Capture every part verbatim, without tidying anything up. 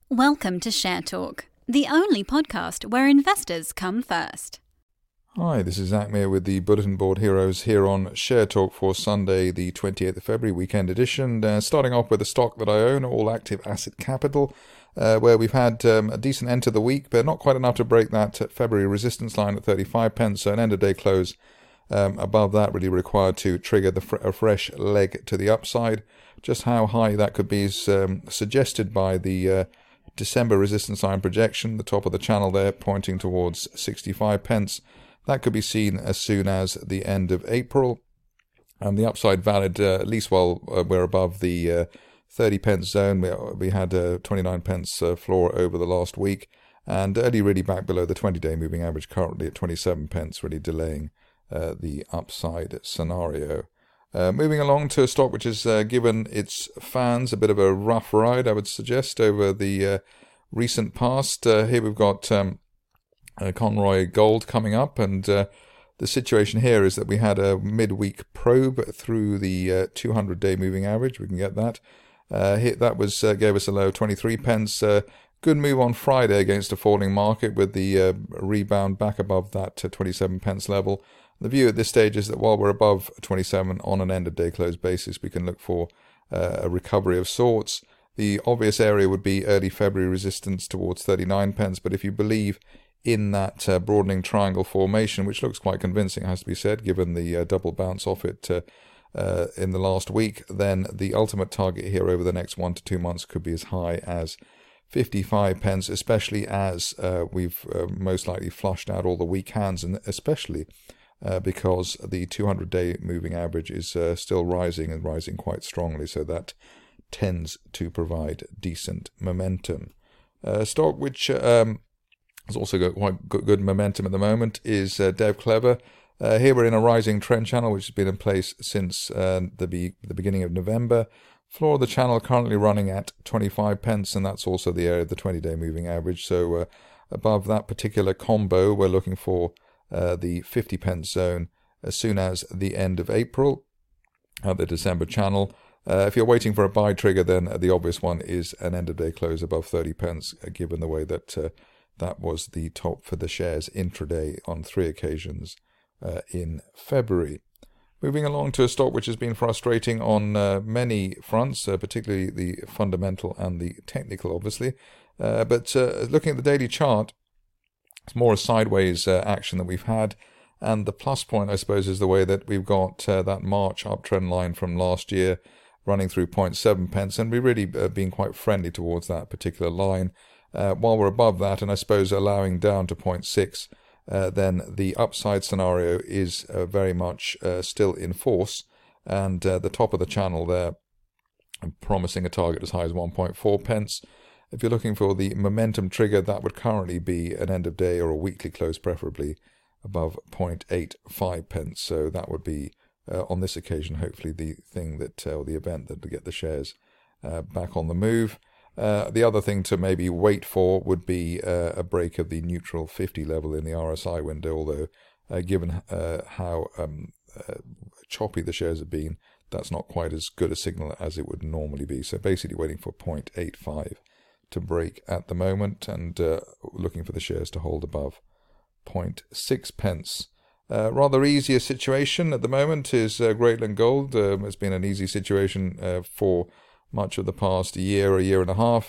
Welcome to Share Talk, the only podcast where investors come first. Hi, this is Zach Meir with the Bulletin Board Heroes here on Share Talk for Sunday, the twenty-eighth of February, weekend edition. Uh, starting off with a stock that I own, All Active Asset Capital, uh, where we've had um, a decent end to the week, but not quite enough to break that February resistance line at thirty-five pence. So an end-of-day close um, above that really required to trigger the fr- a fresh leg to the upside. Just how high that could be is um, suggested by the uh, December resistance line projection, the top of the channel there pointing towards sixty-five pence. That could be seen as soon as the end of April, and the upside valid uh, at least while uh, we're above the uh, thirty pence zone. We, we had a twenty-nine pence uh, floor over the last week, and early really back below the twenty-day moving average, currently at twenty-seven pence, really delaying uh, the upside scenario. Uh, moving along to a stock which has uh, given its fans a bit of a rough ride, I would suggest, over the uh, recent past. Uh, here we've got um, uh, Conroy Gold coming up, and uh, the situation here is that we had a midweek probe through the uh, two hundred day moving average. We can get that. Uh, here, that was uh, gave us a low of twenty-three pence. Uh, good move on Friday against a falling market with the uh, rebound back above that uh, twenty-seven pence level. The view at this stage is that while we're above twenty-seven on an end-of-day close basis, we can look for uh, a recovery of sorts. The obvious area would be early February resistance towards thirty-nine pence, but if you believe in that uh, broadening triangle formation, which looks quite convincing, has to be said, given the uh, double bounce off it uh, uh, in the last week, then the ultimate target here over the next one to two months could be as high as fifty-five pence, especially as uh, we've uh, most likely flushed out all the weak hands, and especially Uh, because the two hundred day moving average is uh, still rising and rising quite strongly, so that tends to provide decent momentum. A uh, stock which um, has also got quite good momentum at the moment is uh, DevClever. Uh, here we're in a rising trend channel which has been in place since uh, the, be- the beginning of November. Floor of the channel currently running at twenty-five pence, and that's also the area of the twenty day moving average. So uh, above that particular combo, we're looking for Uh, the fifty pence zone as soon as the end of April at the December channel. Uh, if you're waiting for a buy trigger, then uh, the obvious one is an end of day close above thirty pence, uh, given the way that uh, that was the top for the shares intraday on three occasions uh, in February. Moving along to a stock which has been frustrating on uh, many fronts, uh, particularly the fundamental and the technical, obviously. Uh, but uh, looking at the daily chart, it's more a sideways uh, action that we've had, and the plus point, I suppose, is the way that we've got uh, that March uptrend line from last year running through zero point seven pence, and we've really uh, been quite friendly towards that particular line. Uh, while we're above that, and I suppose allowing down to zero point six, uh, then the upside scenario is uh, very much uh, still in force, and uh, the top of the channel there promising a target as high as one point four pence. If you're looking for the momentum trigger, that would currently be an end of day or a weekly close, preferably above zero point eight five pence. So that would be, uh, on this occasion, hopefully the thing that, uh, or the event that would get the shares uh, back on the move. Uh, the other thing to maybe wait for would be uh, a break of the neutral fifty level in the R S I window, although uh, given uh, how um, uh, choppy the shares have been, that's not quite as good a signal as it would normally be. So basically waiting for zero point eight five to break at the moment, and uh, looking for the shares to hold above zero point six pence. Uh, rather easier situation at the moment is uh, Greatland Gold. Um, it's been an easy situation uh, for much of the past year, a year and a half.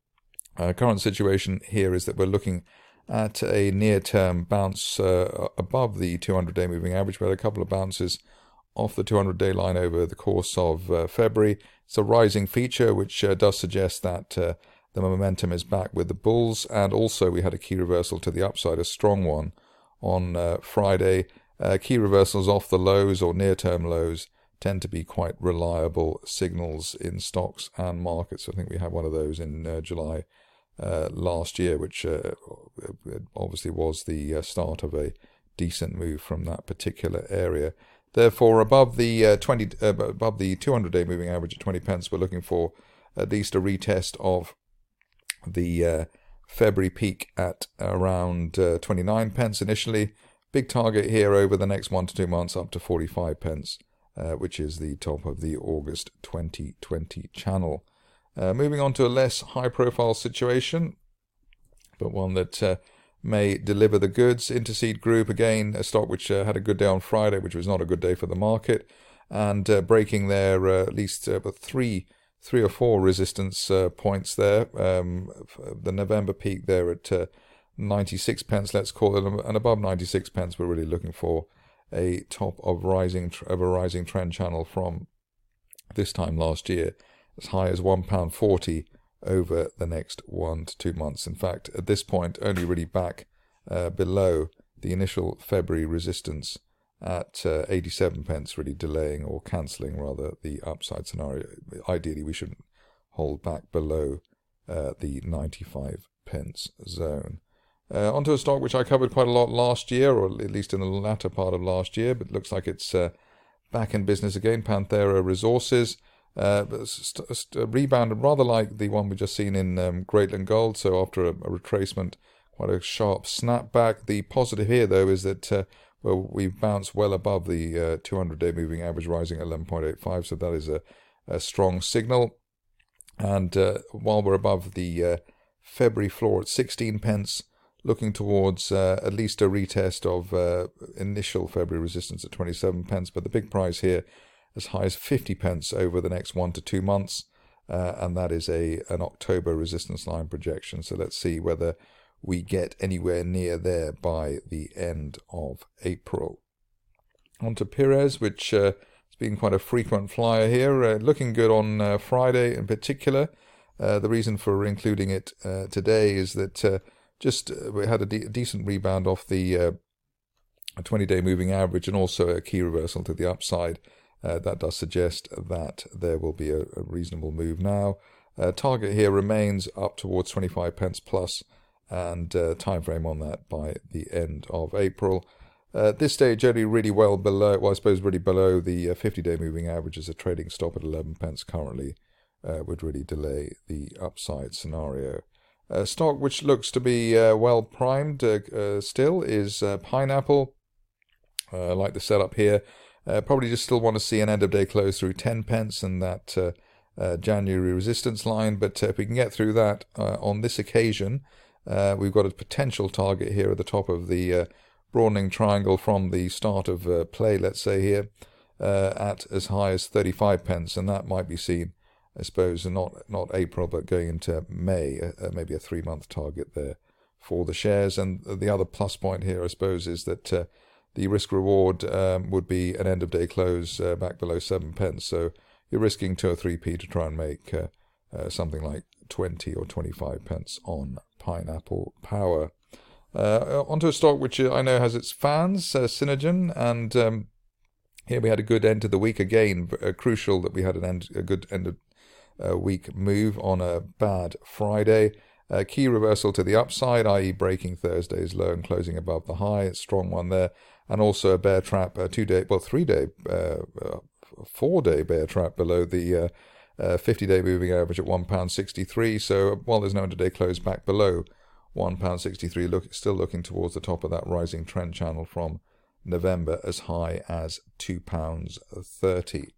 Uh, current situation here is that we're looking at a near-term bounce uh, above the two hundred day moving average. We had a couple of bounces off the two hundred day line over the course of uh, February. It's a rising feature, which uh, does suggest that uh, the momentum is back with the bulls, and also we had a key reversal to the upside, a strong one, on uh, Friday. Uh, key reversals off the lows or near-term lows tend to be quite reliable signals in stocks and markets. I think we had one of those in uh, July uh, last year, which uh, obviously was the uh, start of a decent move from that particular area. Therefore, above the uh, twenty, uh, above the two hundred day moving average at twenty pence, we're looking for at least a retest of the uh, February peak at around uh, twenty-nine pence initially. Big target here over the next one to two months up to forty-five pence, uh, which is the top of the August twenty twenty channel. Uh, moving on to a less high-profile situation, but one that uh, may deliver the goods. Interseed Group, again, a stock which uh, had a good day on Friday, which was not a good day for the market, and uh, breaking their uh, at least uh, three, three or four resistance uh, points there. Um, the November peak there at uh, ninety-six pence, let's call it, and above ninety-six pence, we're really looking for a top of rising of a rising trend channel from this time last year, as high as one pound forty over the next one to two months. In fact, at this point, only really back uh, below the initial February resistance at uh, eighty-seven pence, really delaying or cancelling rather the upside scenario. Ideally, we should hold back below uh, the ninety-five pence zone. Uh, onto a stock which I covered quite a lot last year, or at least in the latter part of last year, but looks like it's uh, back in business again. Panthera Resources. Uh, st- st- rebounded rather like the one we've just seen in um, Greatland Gold. So after a, a retracement, quite a sharp snapback. The positive here, though, is that uh, well, we've bounced well above the uh, two hundred day moving average, rising at eleven point eight five. So that is a, a strong signal. And uh, while we're above the uh, February floor at sixteen pence, looking towards uh, at least a retest of uh, initial February resistance at twenty-seven pence. But the big prize here, as high as fifty pence over the next one to two months, uh, and that is a an October resistance line projection. So let's see whether we get anywhere near there by the end of April. On to Pires, which uh, has been quite a frequent flyer here, uh, looking good on uh, Friday in particular. Uh, the reason for including it uh, today is that uh, just uh, we had a, de- a decent rebound off the uh, twenty day moving average, and also a key reversal to the upside. Uh, that does suggest that there will be a, a reasonable move now. Uh, target here remains up towards twenty-five pence plus, and uh, time frame on that by the end of April. Uh, at this stage, only really well below, well, I suppose really below the uh, fifty day moving average as a trading stop at eleven pence currently uh, would really delay the upside scenario. Uh, stock which looks to be uh, well primed uh, uh, still is uh, Pineapple. Uh, I like the setup here. Uh, probably just still want to see an end of day close through ten pence and that uh, uh, January resistance line. But uh, if we can get through that uh, on this occasion, uh, we've got a potential target here at the top of the uh, broadening triangle from the start of uh, play, let's say here, uh, at as high as thirty-five pence. And that might be seen, I suppose, not not April, but going into May, uh, maybe a three-month target there for the shares. And the other plus point here, I suppose, is that uh, the risk reward um, would be an end of day close uh, back below seven pence. So you're risking two or three p to try and make uh, uh, something like twenty or twenty-five pence on Pineapple Power. Uh, onto a stock which I know has its fans, uh, Synergen, and um, here we had a good end to the week again. Uh, crucial that we had an end, a good end of uh, week move on a bad Friday. Uh, key reversal to the upside, that is breaking Thursday's low and closing above the high. It's a strong one there. And also a bear trap, a two-day, well, three-day, uh, uh, four-day bear trap below the uh, uh, fifty-day moving average at one pound sixty-three. So while there's no intraday close back below one pound sixty-three, look, still looking towards the top of that rising trend channel from November as high as two pounds thirty.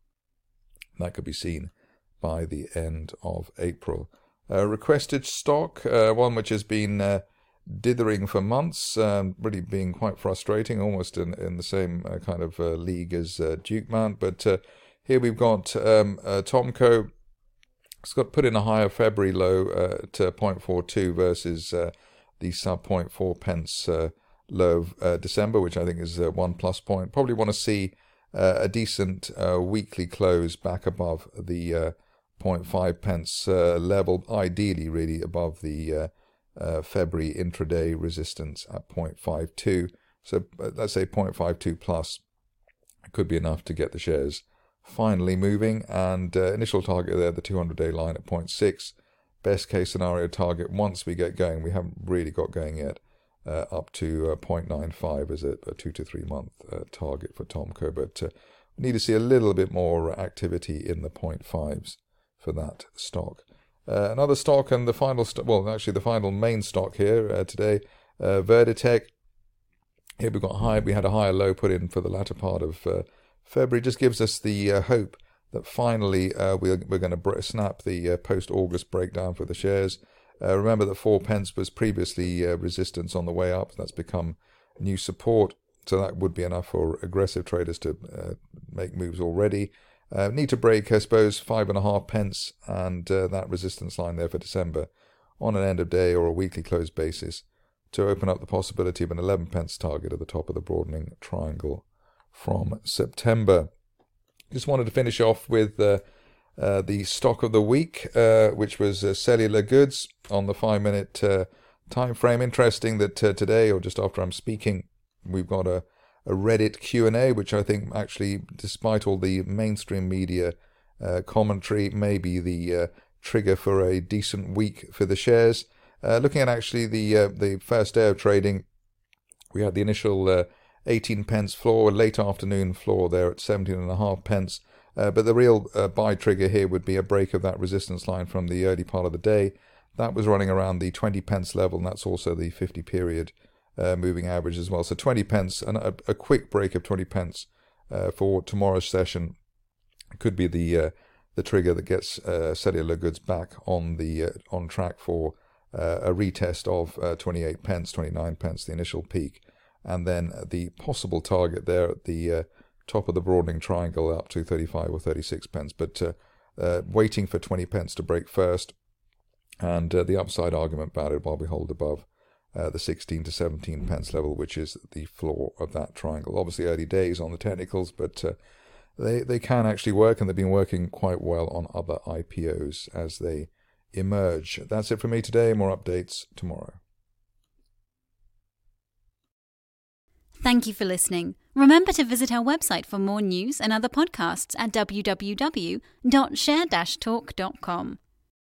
That could be seen by the end of April. Uh, requested stock, uh, one which has been uh, dithering for months, um, really being quite frustrating, almost in, in the same uh, kind of uh, league as uh, Duke Mount. But uh, here we've got um, uh, Tomco. It's got put in a higher February low uh, to zero point four two versus uh, the sub zero point four pence uh, low of uh, December, which I think is uh, one plus point. Probably want to see uh, a decent uh, weekly close back above the uh, zero point five pence uh, level, ideally really above the uh, uh, February intraday resistance at zero point five two. So uh, let's say zero point five two plus could be enough to get the shares finally moving. And uh, initial target there, the two hundred day line at zero point six. Best case scenario target once we get going, we haven't really got going yet, uh, up to uh, zero point nine five as a, a two to three month uh, target for Tomco. But uh, we need to see a little bit more activity in the zero point fives for that stock. Uh, another stock, and the final stock, well, actually the final main stock here uh, today, uh, Verditech. Here we've got high, we had a higher low put in for the latter part of uh, February. Just gives us the uh, hope that finally uh, we're, we're going to br- snap the uh, post-August breakdown for the shares. Uh, remember that four pence was previously uh, resistance on the way up. That's become new support. So that would be enough for aggressive traders to uh, make moves already. Uh, need to break, I suppose, five and a half pence and uh, that resistance line there for December on an end of day or a weekly close basis to open up the possibility of an eleven pence target at the top of the broadening triangle from September. Just wanted to finish off with uh, uh, the stock of the week, uh, which was uh, cellular goods on the five-minute uh, time frame. Interesting that uh, today, or just after I'm speaking, we've got a, a Reddit Q and A, which I think actually, despite all the mainstream media uh, commentary, may be the uh, trigger for a decent week for the shares. Uh, looking at actually the uh, the first day of trading, we had the initial uh, eighteen pence floor, late afternoon floor there at seventeen and a half pence. Uh, but the real uh, buy trigger here would be a break of that resistance line from the early part of the day. That was running around the twenty pence level, and that's also the fifty period uh, moving average as well. So twenty pence, and a, a quick break of twenty pence uh, for tomorrow's session could be the uh, the trigger that gets uh, cellular goods back on the uh, on track for uh, a retest of uh, twenty-eight pence, twenty-nine pence, the initial peak, and then the possible target there at the uh, top of the broadening triangle up to thirty-five or thirty-six pence. But uh, uh, waiting for twenty pence to break first, and uh, the upside argument about it while we hold above uh, the sixteen to seventeen pence level, which is the floor of that triangle. Obviously early days on the technicals, but uh, they, they can actually work, and they've been working quite well on other I P Os as they emerge. That's it for me today. More updates tomorrow. Thank you for listening. Remember to visit our website for more news and other podcasts at w w w dot share dash talk dot com.